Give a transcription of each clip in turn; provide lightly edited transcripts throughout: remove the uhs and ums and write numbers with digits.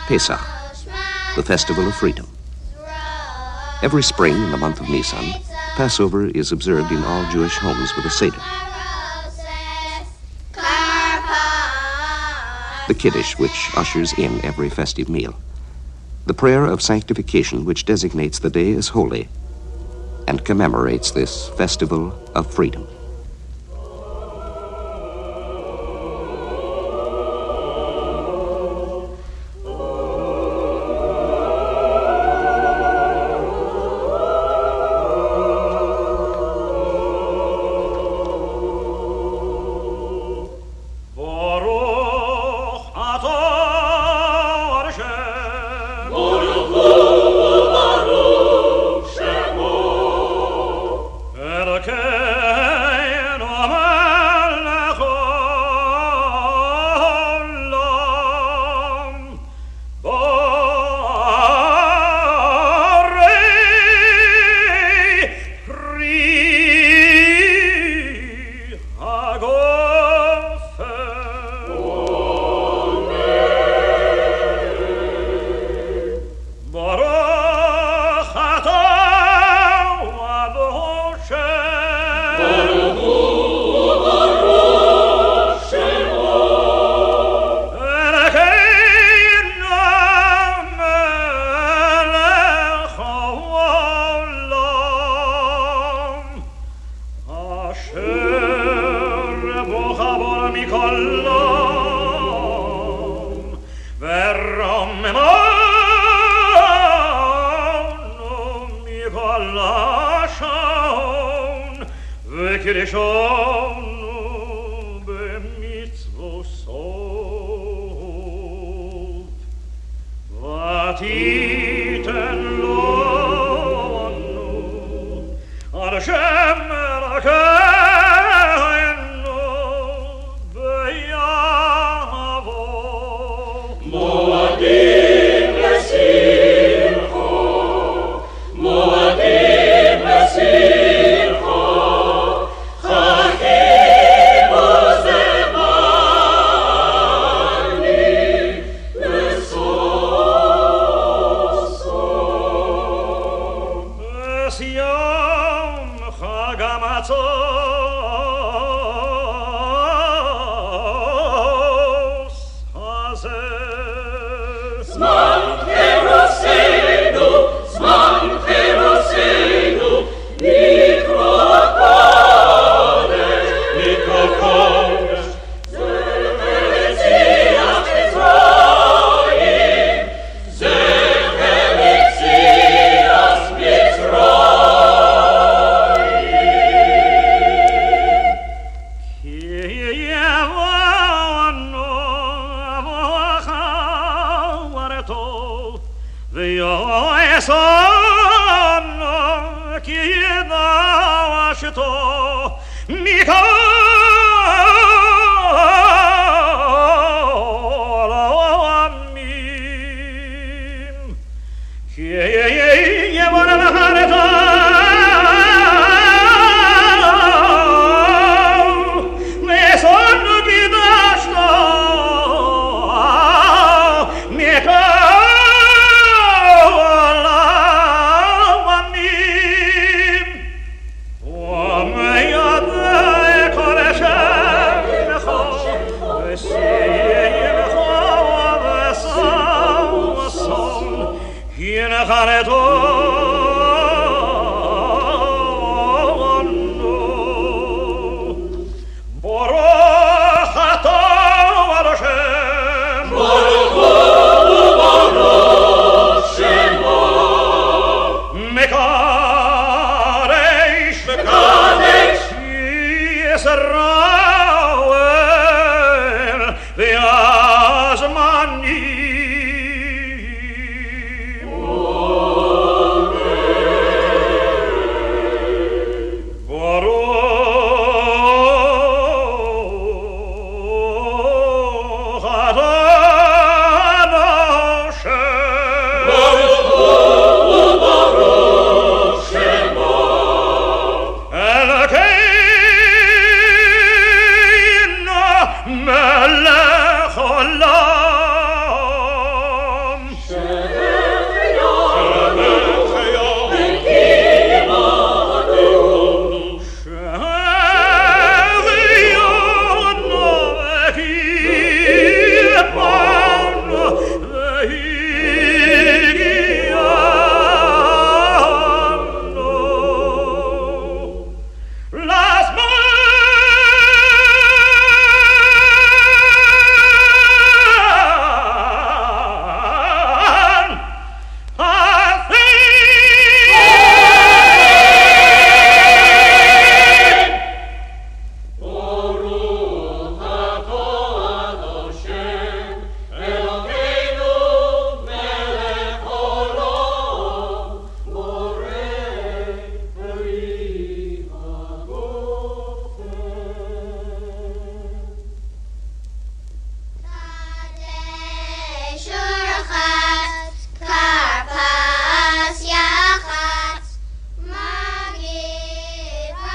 Pesach, the festival of freedom. Every spring in the month of Nisan, Passover is observed in all Jewish homes with a Seder. The Kiddush, which ushers in every festive meal. The prayer of sanctification, which designates the day as holy and commemorates this festival of freedom.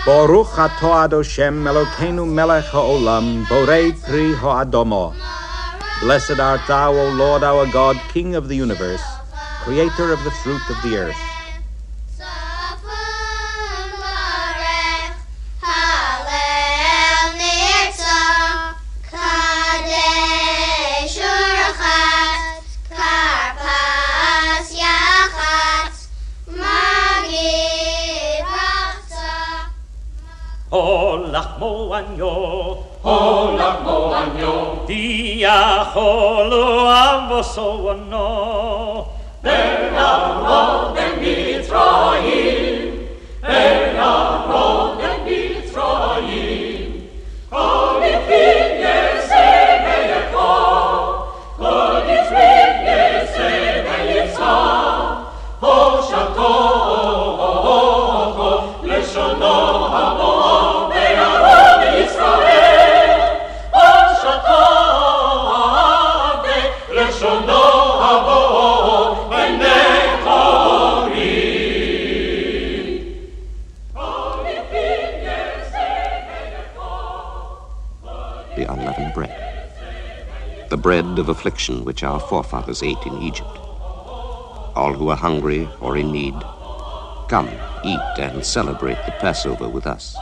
Baruch atah Adoshem Elokeinu melech ha'olam, borei pri ha'adomo. Blessed art thou, O Lord our God, King of the universe, creator of the fruit of the earth. Lachmo anyo, diacholu avoso ano. Be'arod Mitzrayim, be'arod Mitzrayim. Kodifin yeseh ve'yekor, kodifin yeseh ve'yitzah. Hoshato leshono habo. The unleavened bread. The bread of affliction which our forefathers ate in Egypt. All who are hungry or in need, come, eat, and celebrate the Passover with us.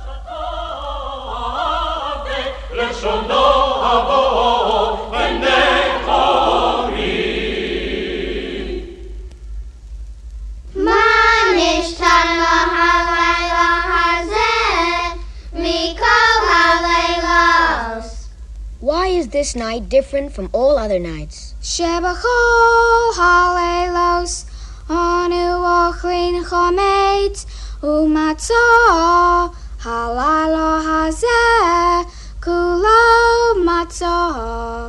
Why is this night different from all other nights? Shebachol halelos, anu ochlin chometz, umatzah, halalo hazeh, kulo matzah.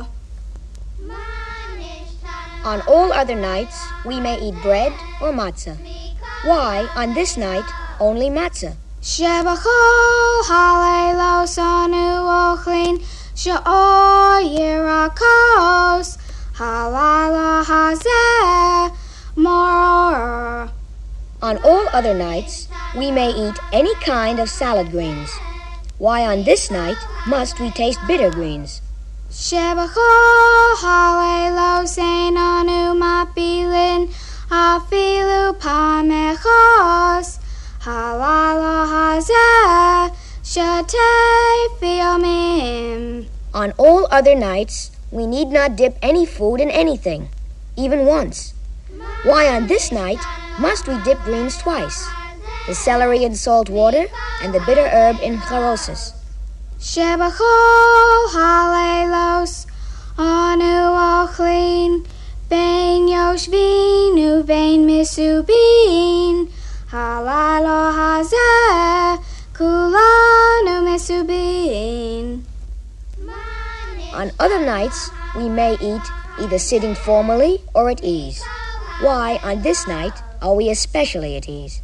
On all other nights, we may eat bread or matzah. Why, on this night, only matzah? Shebachol halelos, anu ochlin Sha'or Yirakos, halala hazeh, moror. On all other nights, we may eat any kind of salad greens. Why on this night must we taste bitter greens? Shebachol halelos einanu mapilin, afilu pamechos, halala hazeh, shatei fiyomim. On all other nights, we need not dip any food in anything, even once. Why on this night must we dip greens twice? The celery in salt water and the bitter herb in charosis. Shebachol halelos, anu ochlin, bein yoshvin uvein misubin, halalo hazeh, kulanu misubin. On other nights, we may eat either sitting formally or at ease. Why, on this night, are we especially at ease?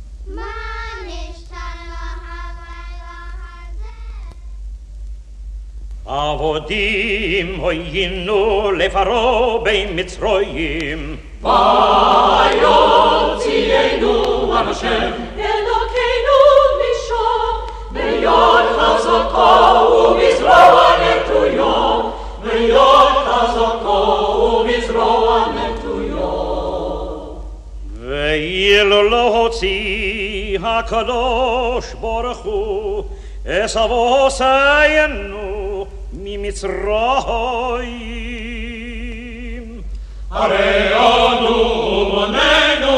Avodim hoyinu lefaro bein Mitzrayim. Vayotzienu Hashem Elokeinu misham beyod chazako u'mizroa netuyo beyod chazako u'mizroa netuyo. Ve'ilo lo hotzi HaKadosh Baruch Hu es avosayenu mi Mitzrayim. Areanu u'banenu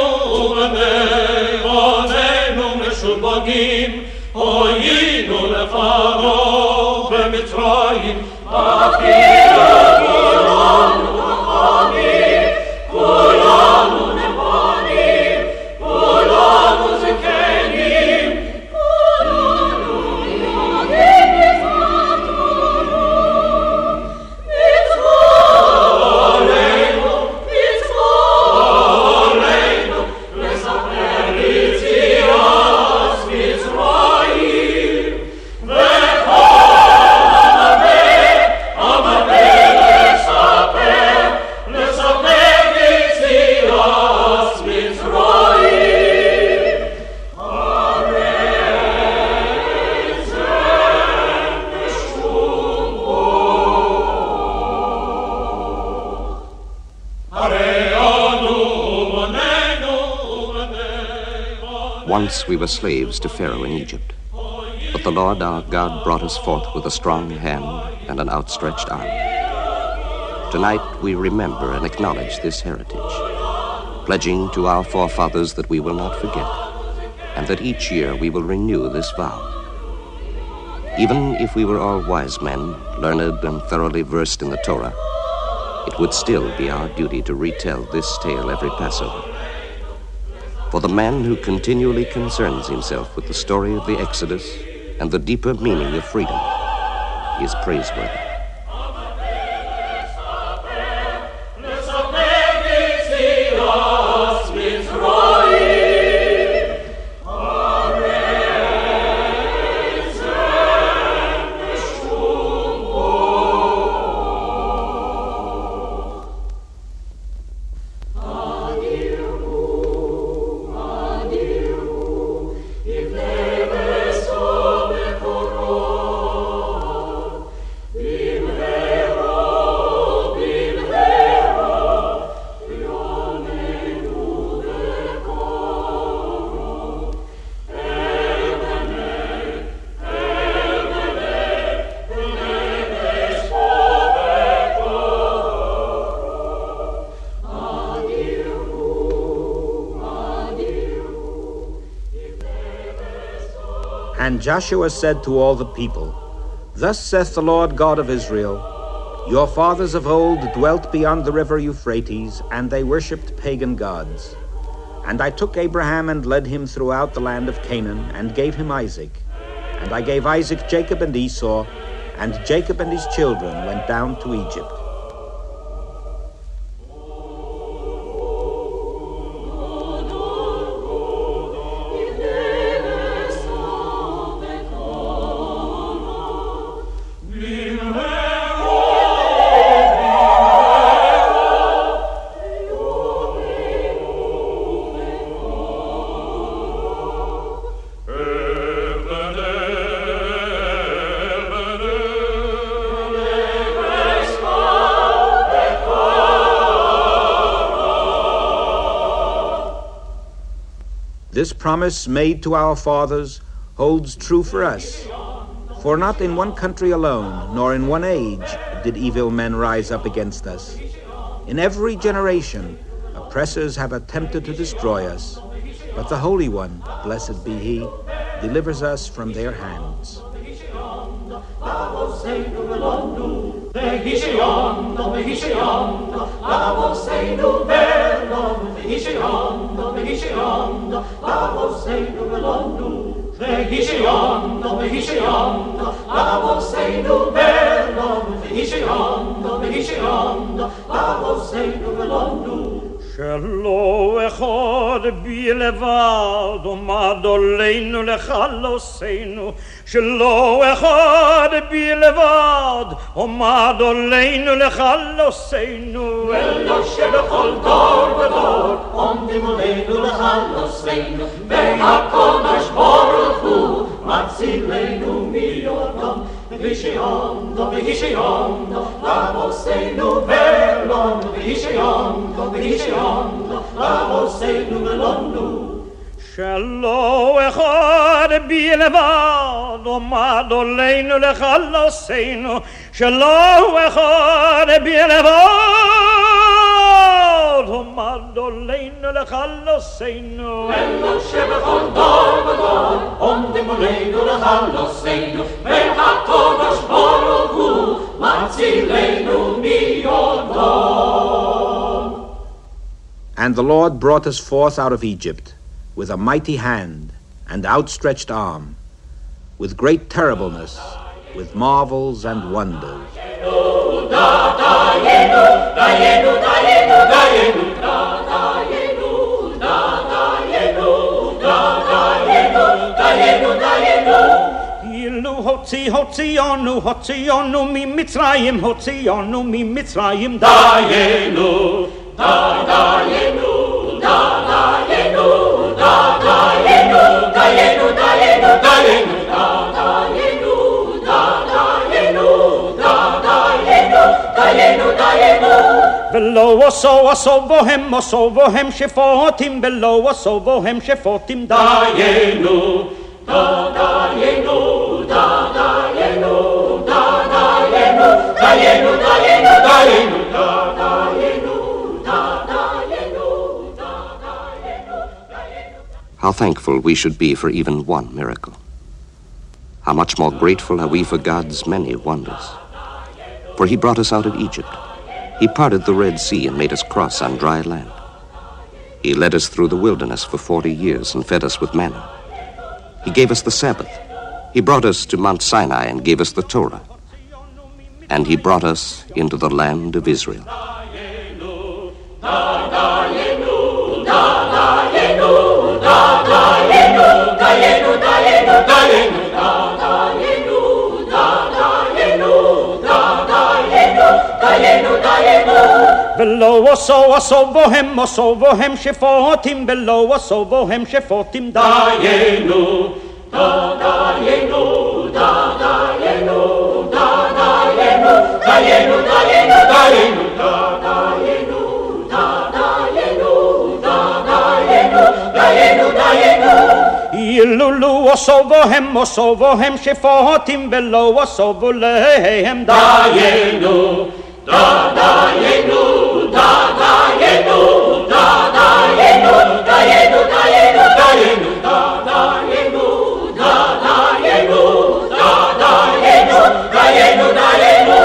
u'banenu meshubagim hoyinu lefaro b'Mitzrayim afilu kulanu nechanim kulanu nechanim kulanu zekenim kulanu nechanim Mitzvah Once we were slaves to Pharaoh in Egypt, but the Lord our God brought us forth with a strong hand and an outstretched arm. Tonight we remember and acknowledge this heritage, pledging to our forefathers that we will not forget, and that each year we will renew this vow. Even if we were all wise men, learned and thoroughly versed in the Torah, it would still be our duty to retell this tale every Passover. For the man who continually concerns himself with the story of the Exodus and the deeper meaning of freedom is praiseworthy. And Joshua said to all the people, Thus saith the Lord God of Israel, Your fathers of old dwelt beyond the river Euphrates, and they worshipped pagan gods. And I took Abraham and led him throughout the land of Canaan, and gave him Isaac. And I gave Isaac Jacob and Esau, and Jacob and his children went down to Egypt. This promise made to our fathers holds true for us. For not in one country alone, nor in one age, did evil men rise up against us. In every generation, oppressors have attempted to destroy us, but the Holy One, blessed be He, delivers us from their hands. שלא אחד בלבד עמד עלינו לכלוסנו שלא אחד בלבד עמד עלינו לכלוסנו אלא שבכל דור ודור עומדים עלינו לכלוסנו והקודש ברוך הוא מצילנו מידם Vishyanda, Lavosenu Velon, Vishyanda, Lavosenu Velonu. שלא אחד בלבד עמד עלינו לכלוסנו שלא אחד בלבד עמד עלינו לכלוסנו אלא שבכל דור ודור עומדים עלינו לכלוסנו והקודש ברוך הוא מצילנו מידם. And the Lord brought us forth out of Egypt with a mighty hand and outstretched arm, with great terribleness, with marvels and wonders. הוציאנו ממצרים, הוציאנו ממצרים, דיינו, דיינו, דיינו, ולא osovohem shefotim below osovohem shefotim dayenu dayenu dayenu dayenu dayenu dayenu dayenu How thankful we should be for even one miracle. How much more grateful are we for God's many wonders. For he brought us out of Egypt. He parted the Red Sea and made us cross on dry land. He led us through the wilderness for 40 years and fed us with manna. He gave us the Sabbath. He brought us to Mount Sinai and gave us the Torah. And he brought us into the land of Israel. Below osovohem shefotim below osovohem shefotim dayenu dayenu dayenu dayenu dayenu dayenu dayenu Ilulu osovohem shefotim below osovolehem dayenu dayenu dayenu dayenu dayenu dayenu dayenu dayenu dayenu dayenu dayenu dayenu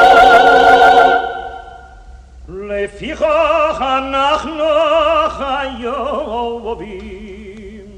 Lefichach anachnu chayovim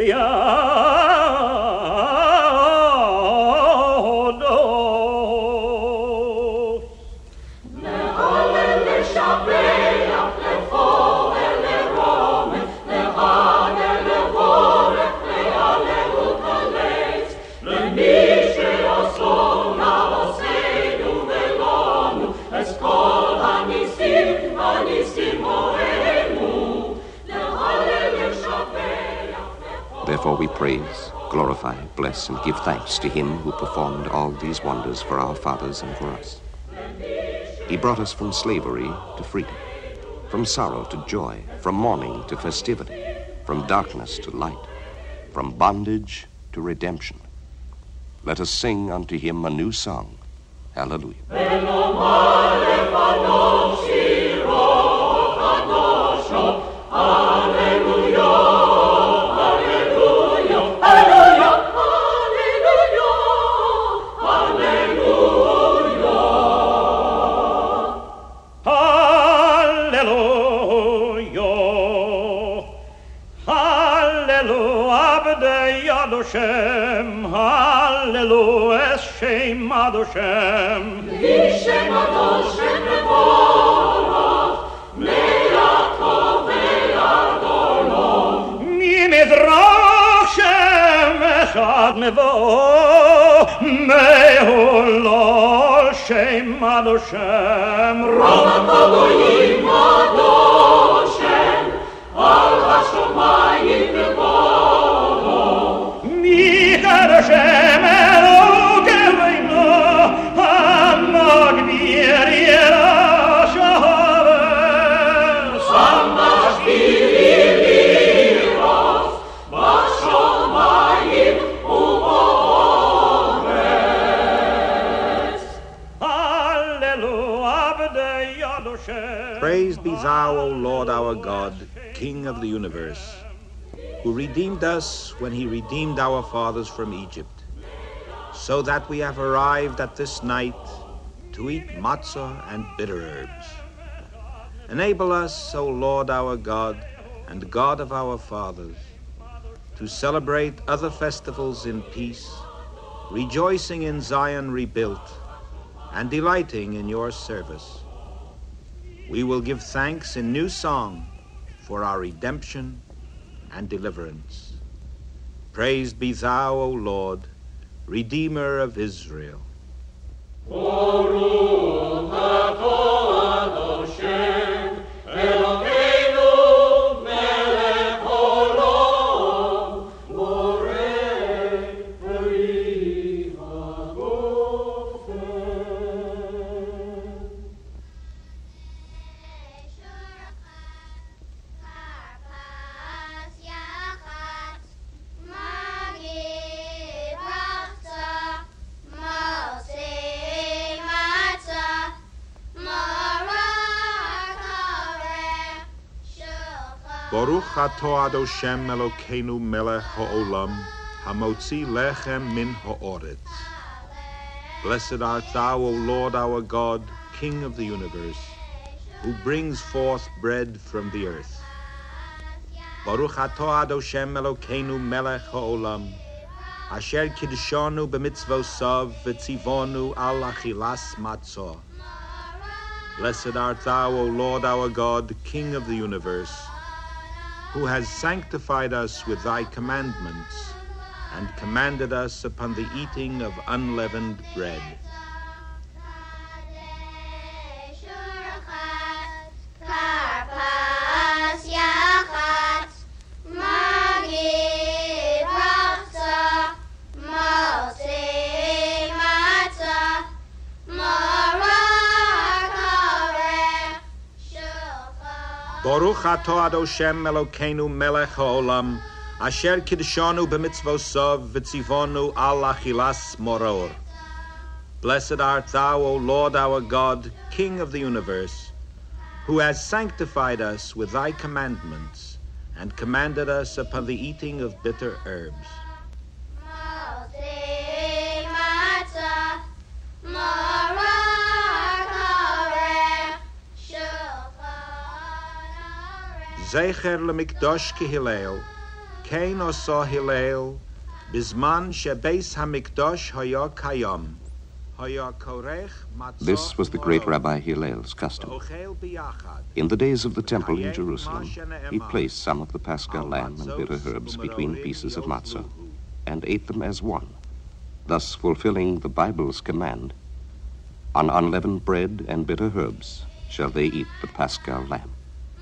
Therefore we praise, glorify, bless, and give thanks to him who performed all these wonders for our fathers and for us. He brought us from slavery to freedom, from sorrow to joy, from mourning to festivity, from darkness to light, from bondage to redemption. Let us sing unto him a new song. Hallelujah. Shem, Hallelujah, Shem Adoshem. Shem Adoshem Mevorach, Me'Yakov Ve'Adorno. Mimizrach Shem Echad Mevo, Me'Holol Shem Adoshem. Ramat Elohim Adoshem, Al HaShomayim Mevo. Hashem Elokeinu Hamagvir Yerushalayim Hamagvir Liros Bashomayim U'Ba'aretz Hallelujah. Praised be thou, O Lord our God, King of the universe, who redeemed us when he redeemed our fathers from Egypt, so that we have arrived at this night to eat matzah and bitter herbs. Enable us, O Lord our God and God of our fathers, to celebrate other festivals in peace, rejoicing in Zion rebuilt, and delighting in your service. We will give thanks in new song for our redemption and deliverance. Praised be thou, O Lord, Redeemer of Israel. Baruch atah Adoshem Elokeinu melech ha'olam, hamotzi lechem min ha'oretz. Blessed art thou, O Lord our God, King of the universe, who brings forth bread from the earth. Baruch atah Adoshem Elokeinu melech ha'olam, asher kiddushanu b'mitzvosav v'tzivonu al achilas matzah. Blessed art thou, O Lord our God, King of the universe, who has sanctified us with thy commandments and commanded us upon the eating of unleavened bread. Baruch atah Adoshem Elokeinu melech ha'olam, asher kiddushanu b'mitzvosav v'tzivonu al achilas moror. Blessed art thou, O Lord our God, King of the universe, who has sanctified us with thy commandments and commanded us upon the eating of bitter herbs. Zecher lemikdosh ki Hillel, kein osa Hillel, bizman shebeis hamikdosh haya kayam, haya korech matzah. This was the great Rabbi Hillel's custom. In the days of the temple in Jerusalem, he placed some of the Paschal lamb and bitter herbs between pieces of matzah and ate them as one, thus fulfilling the Bible's command, on unleavened bread and bitter herbs shall they eat the Paschal lamb.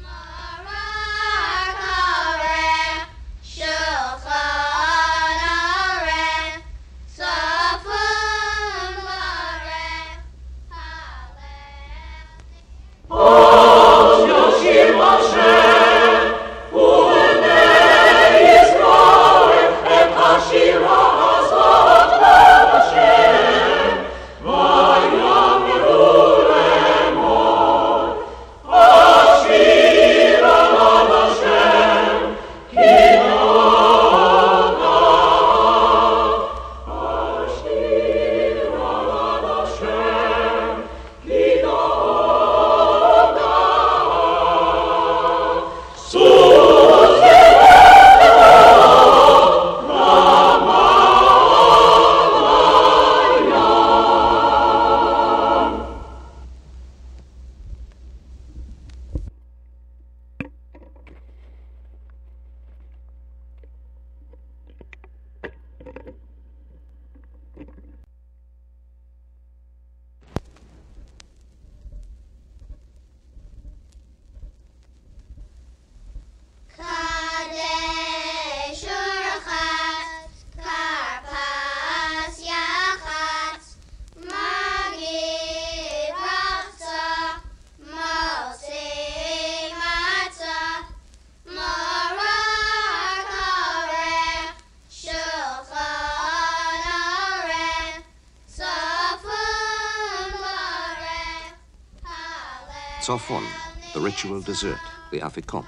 Tzofon, the ritual dessert, the Afikoman.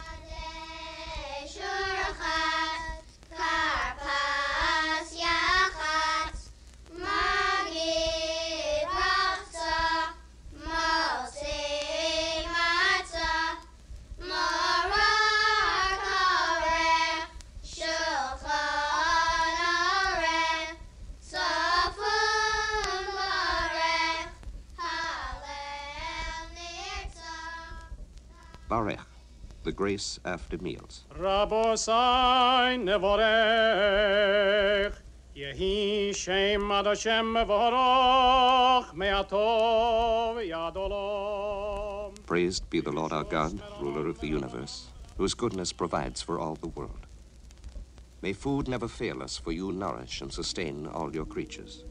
Barech, the grace after meals. Rabosai nevorech, yehi shem Adoshem mevorach, me'atov yadolom. Praised be the Lord our God, ruler of the universe, whose goodness provides for all the world. May food never fail us, for you nourish and sustain all your creatures.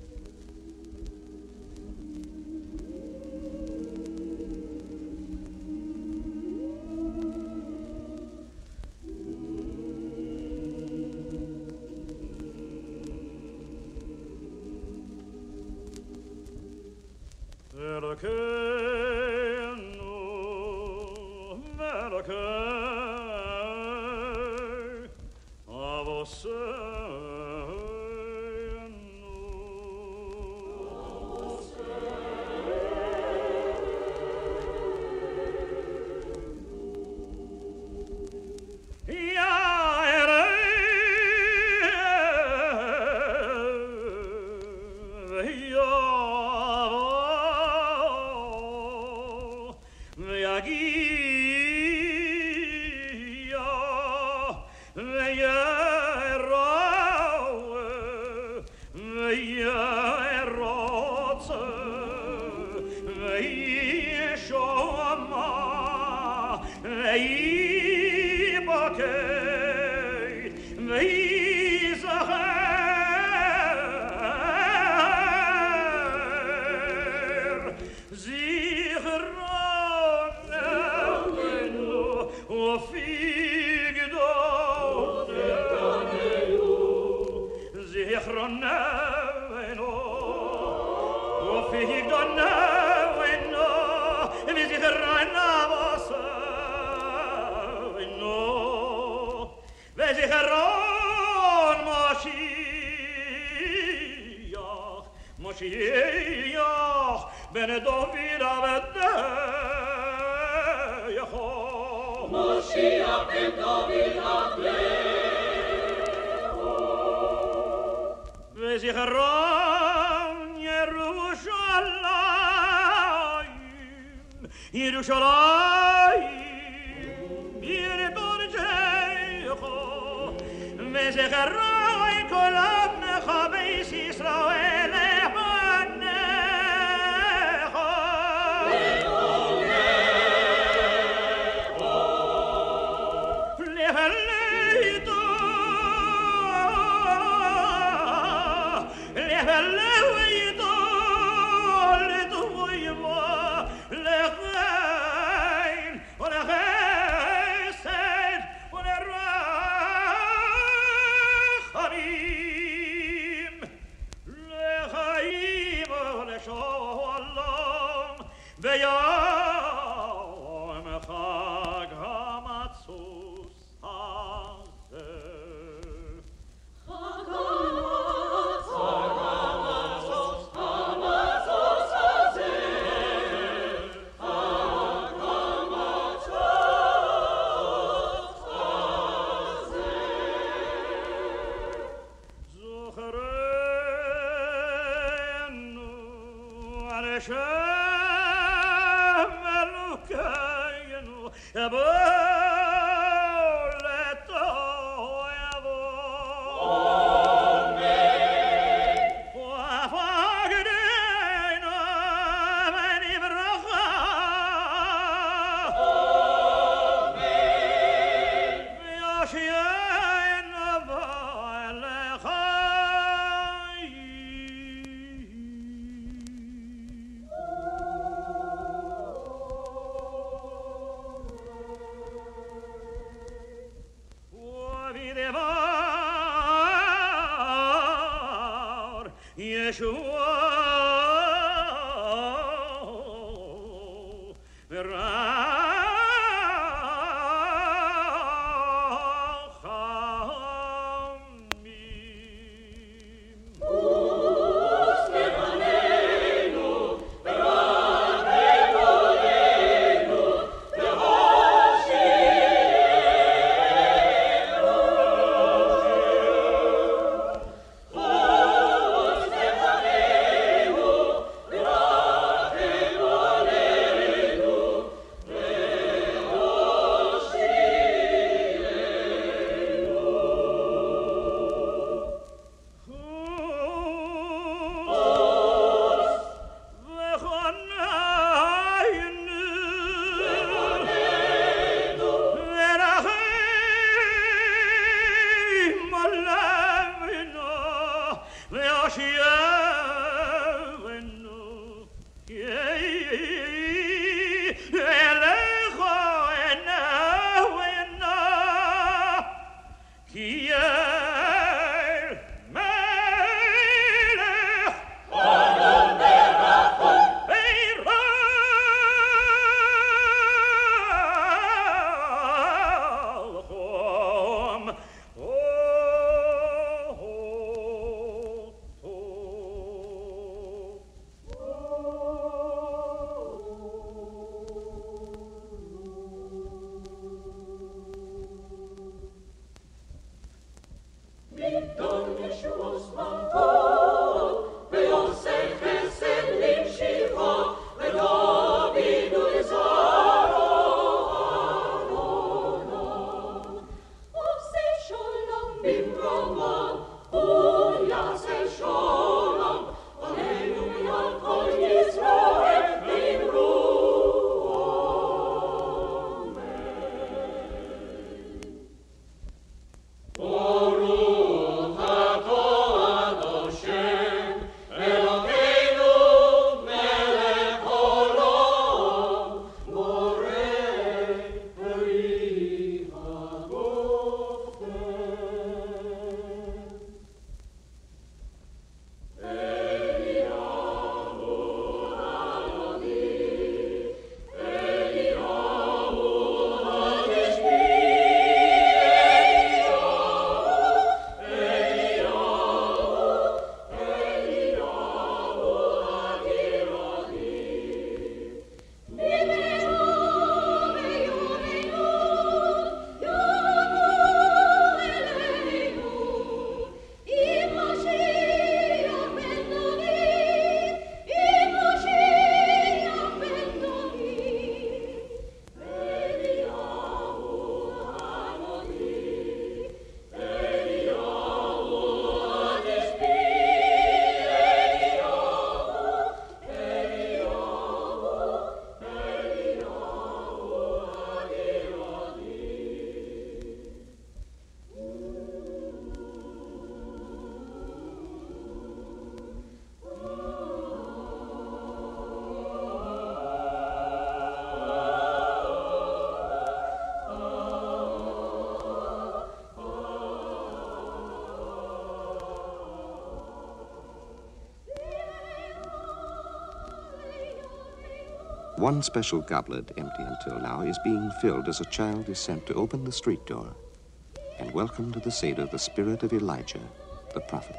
One special goblet, empty until now, is being filled as a child is sent to open the street door and welcome to the Seder the spirit of Elijah, the prophet.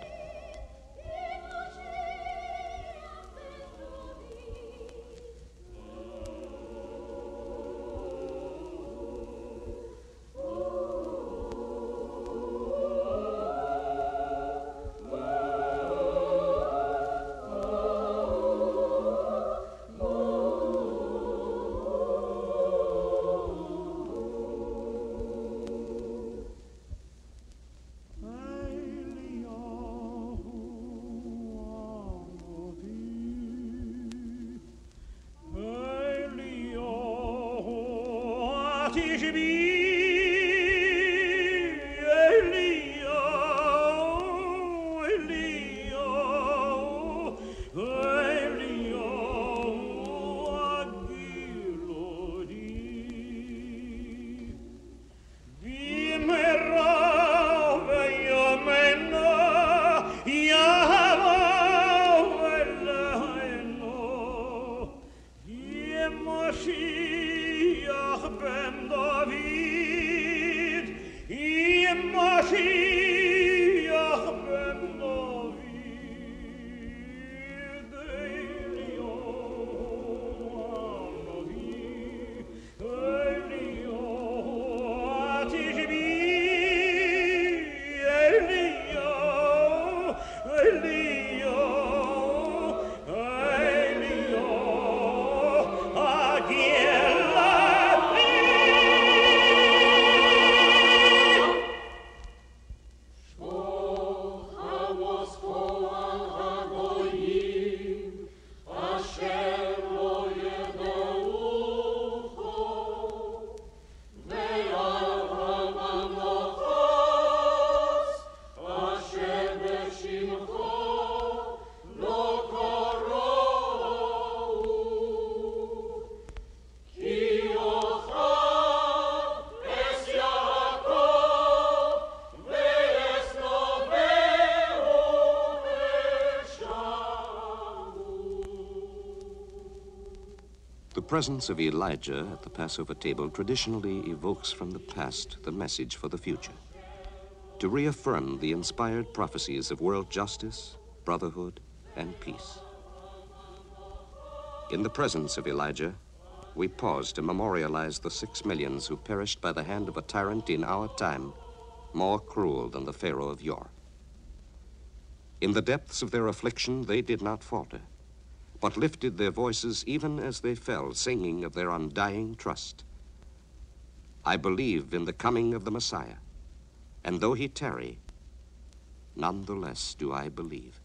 The presence of Elijah at the Passover table traditionally evokes from the past the message for the future, to reaffirm the inspired prophecies of world justice, brotherhood, and peace. In the presence of Elijah, we pause to memorialize the 6 millions who perished by the hand of a tyrant in our time, more cruel than the Pharaoh of yore. In the depths of their affliction, they did not falter, but lifted their voices even as they fell, singing of their undying trust. I believe in the coming of the Messiah, and though he tarry, none the less do I believe.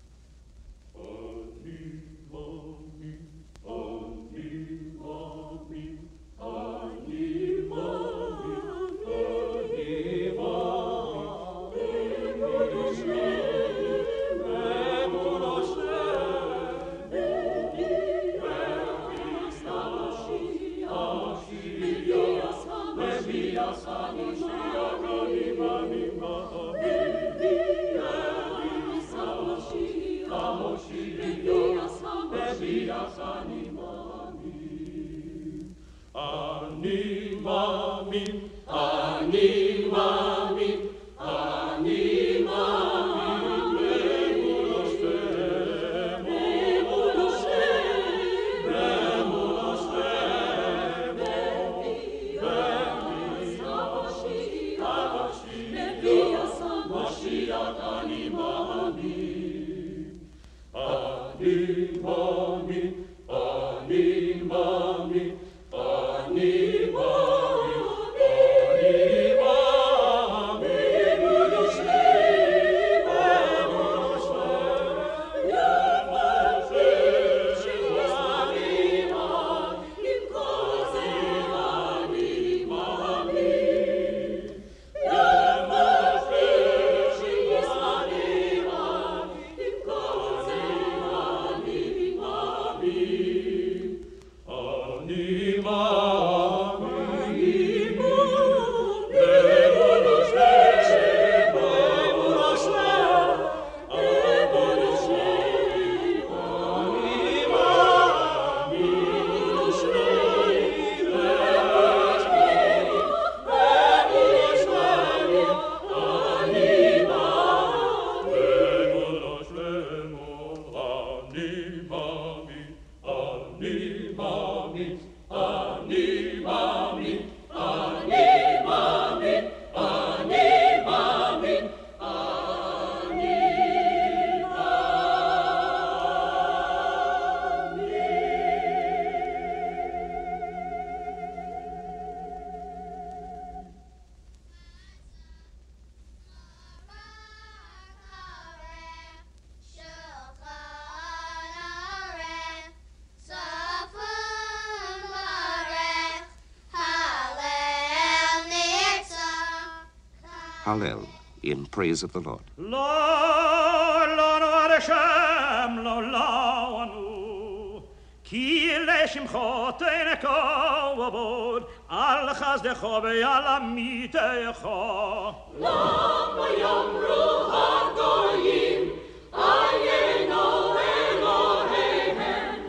Hallel, in praise of the Lord. כי לשמחותיך כבוד, על חסדך ועל אמיתך. למה יאמרו הגויים, עיינו אלוהיהם,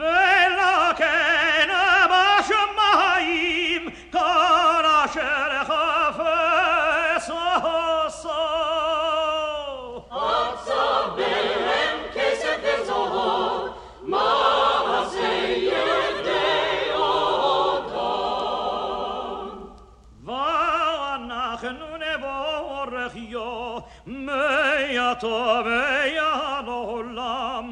ולכן בשמיים כל אשר חפץ עשו. עצב בהם כסף וזהב, מעשה ידי אדם. ואנחנו נבורכו מעתה ועד עולם.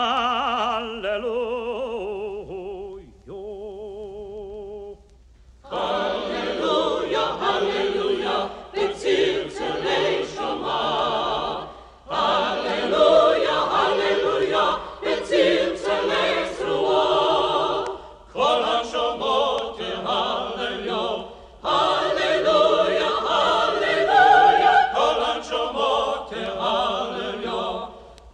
הללויה. הללויה, הללויה, בצלצלי שמע. הללויה, הללויה, בצלצלי זרועה. כל הנשמות כהללו, הללויה, הללויה, כל הנשמות כהללו.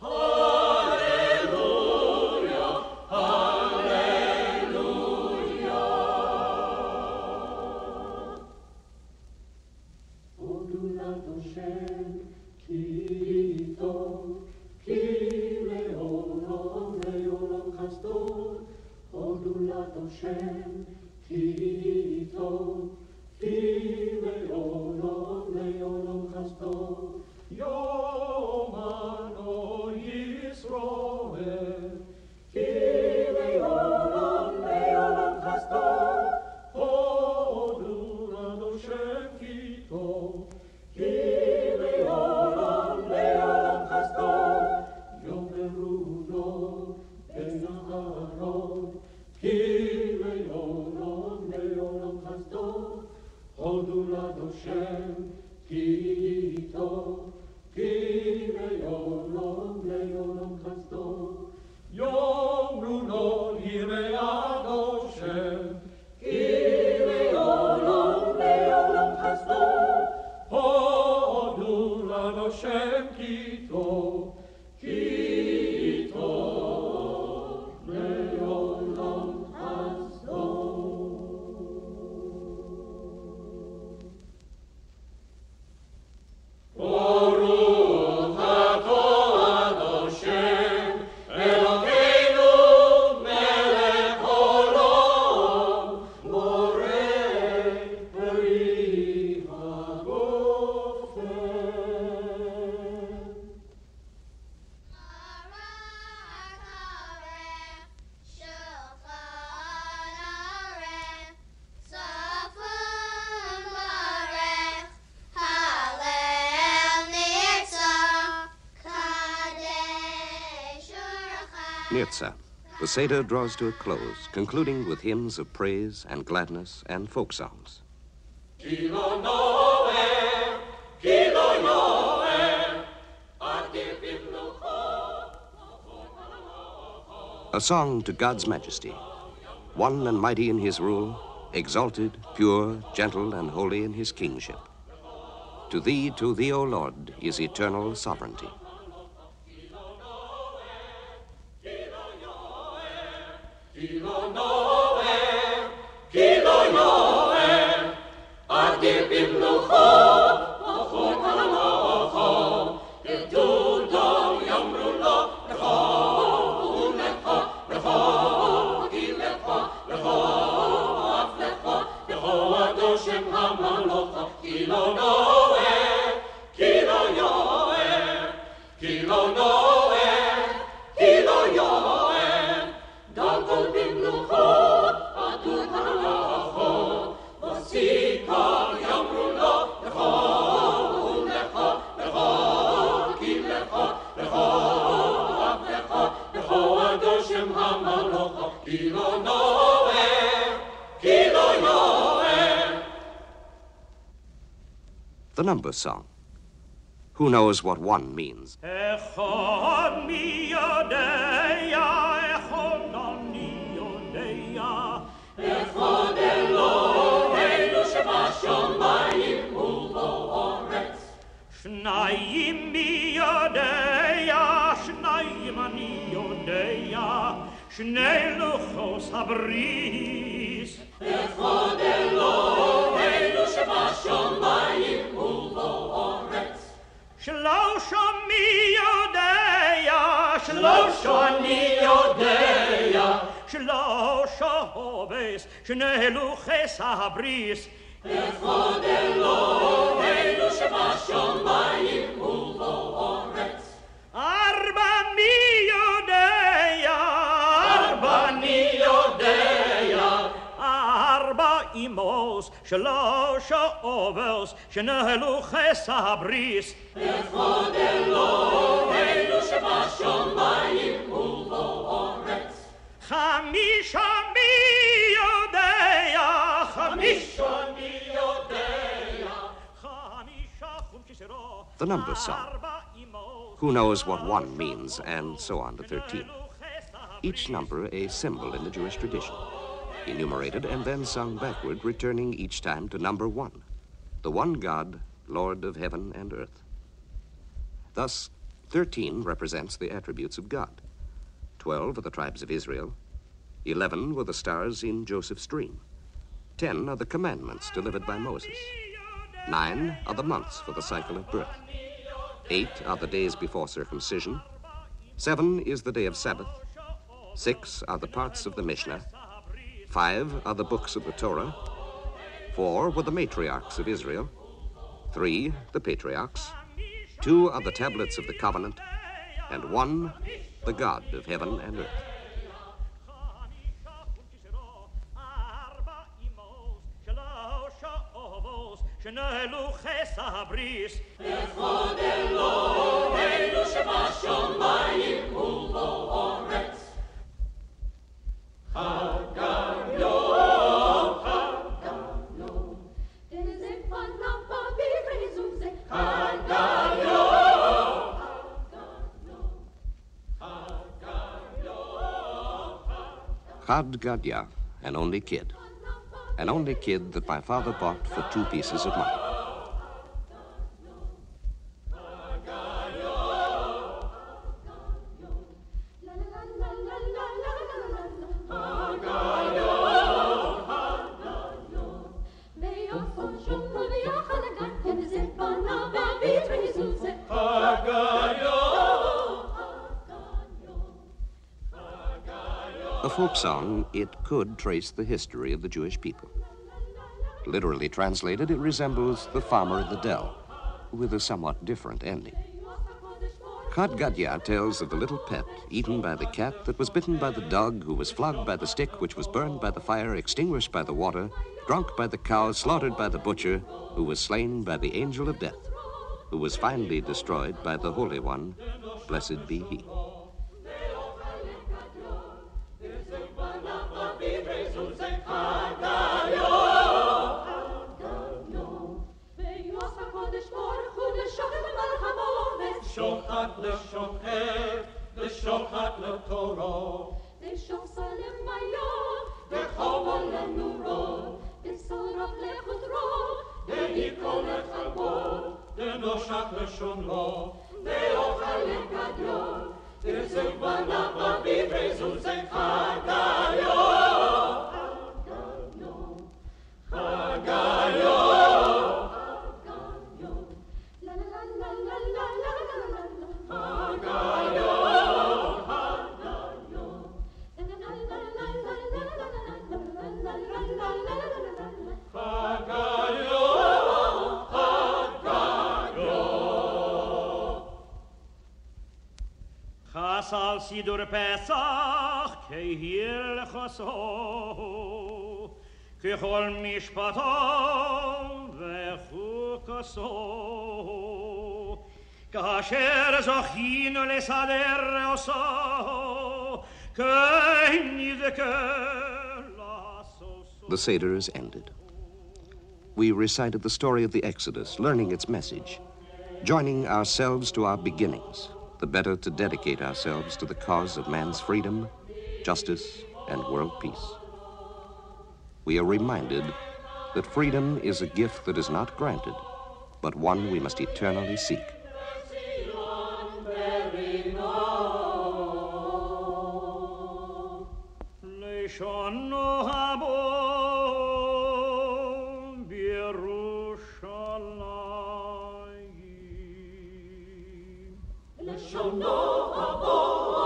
Hashem, ki tov, ki le'olam chasdod, Yom Ano Yisroel, ki le'olam chasdod, Hodu Hashem ki tov, ki le'olam chasdod, Yom Eruno ben Aharon, ki le'olam chasdod, Hodu Hashem ki tov, ki le'olam chasdod, Yomru lo yirei Hashem, ki le'olam chasdod, Hodu Hashem ki tov, ki tov le'olam Baruch atah Hashem, Elokeinu melech haolam, borei peri hagofem. Nirtza. The Seder draws to a close, concluding with hymns of praise and gladness and folk songs. Kilo Noel, Kilo Noel, Adir Bimlucho. A song to God's majesty, one and mighty in his rule, exalted, pure, gentle, and holy in his kingship. To thee, O Lord, is eternal sovereignty. Kilo Noel, Kilo Noel, Adir Bimlucho, Ochor Halocho, Edudom Yomru Lo, Lecho, Ulecho, Lecho, Ilecho, Lecho, Aflecho, Lecho Adoshem HaMalocho, Kilo Noel, Kilo Yoel, Kilo Noel, Kilo Yoel, Dagol Bimlucho, Adur Halocho, Vasikal Yomru Lo, Lecho, Ulecho, Lecho, Kilecho, Lecho, Aflecho, Lecho Adoshem HaMalocho, Kilo Noel, Kilo Yoel. The number song. Who knows what one means? Echad mi yodeya, echad ani yodeya. Echad Eloheinu shebashamayim ubo oretz. Schnelluchos abris. Echod Eloheinu שבשמיים ובארץ. שלושה מי יודע, שלושה אני יודע. שלושה הובס, שני לוחס הבריס. echod Eloheinu שבשמיים ובארץ. ארבע מי יודע, אני יודע. ארבע אימוס, שלושה הובס, שני לוחס הבריס. echod Eloheinu שבשמיים ובארץ. חמישה מי יודע, חמישה אני יודע. חמישה חומשרו. The number song. Who knows what one means, and so on to 13. Each number a symbol in the Jewish tradition, enumerated and then sung backward, returning each time to number 1, the one God, Lord of heaven and earth. Thus, 13 represents the attributes of God. 12 are the tribes of Israel. 11 were the stars in Joseph's dream. 10 are the commandments delivered by Moses. 9 are the months for the cycle of birth. 8 are the days before circumcision. 7 is the day of Sabbath. 6 are the parts of the Mishnah. 5 are the books of the Torah. 4 were the matriarchs of Israel. 3 the patriarchs. 2 are the tablets of the covenant. And 1 the God of heaven and earth. echod Eloheinu שבשמיים ובארץ. חג היום, חג היום. איזה פניו בבריזו זה חג היום. Chad Gadya, an only kid. An only kid that my father bought for 2 pieces of money. A folk song, it could trace the history of the Jewish people. Literally translated, it resembles The Farmer of the Dell, with a somewhat different ending. Chad Gadya tells of the little pet eaten by the cat that was bitten by the dog, who was flogged by the stick, which was burned by the fire, extinguished by the water, drunk by the cow, slaughtered by the butcher, who was slain by the angel of death, who was finally destroyed by the Holy One, blessed be he. שוחט לשוחט, לשוחט לתורו. לשופסלם ביום, וחובו לנורו. לשרף לחודרו, ויקרוא לחגו. ונושק לשומרו. ואוכל לגדיו. תזק בנה בביב וזוזק חגיו. חגיו. Chasal Sidur Pesach Kehil Chaso Kechol Mishpato Vechukaso Kasher Zochino Lesader Oso The Seder is ended. We recited the story of the Exodus, learning its message, joining ourselves to our beginnings, the better to dedicate ourselves to the cause of man's freedom, justice, and world peace. We are reminded that freedom is a gift that is not granted, but one we must eternally seek. לשנו הבו בירושלים. לשונו הבו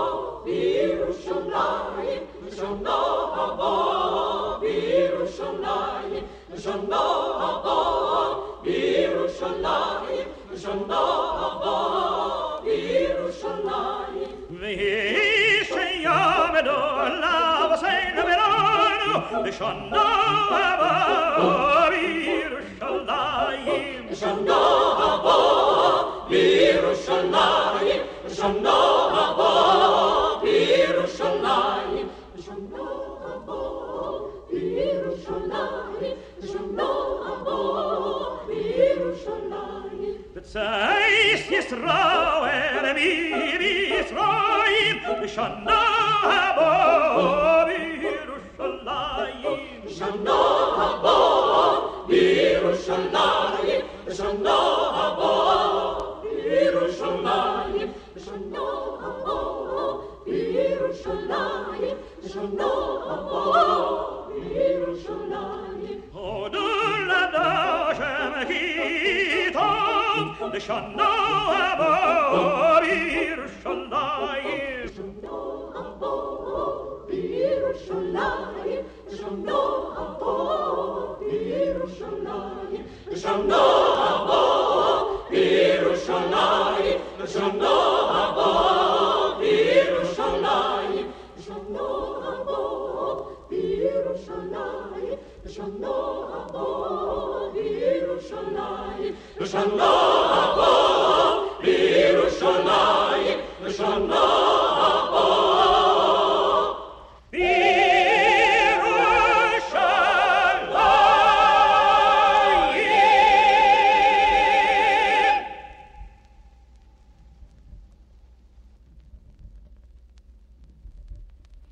בירושלים, לשונו הבו בירושלים, לשונו הבו בירושלים, לשונו הבו בירושלים. ויהי שיעמדו לבסינו ולנו, לשונו הבו בירושלים. לשונו הבו בירושלים, לשונו הבו בירושלים, לשונו הבו בירושלים, לשונו הבו בירושלים. בצייס ישראל ממצרים, לשונו הבו בירושלים. לשונו הבו בירושלים, לשונו הבו בירושלים, לשונו הבו בירושלים, לשונו הבו בירושלים. הודו לדשם כי טוב, לשונו הבו בירושלים. לשונו הבו בירושלים, לשונו הבו בירושלים, לשונו הבו בירושלים, לשונו הבו בירושלים, לשונו הבו בירושלים, לשונו הבו בירושלים, לשונו הבו בירושלים, לשונו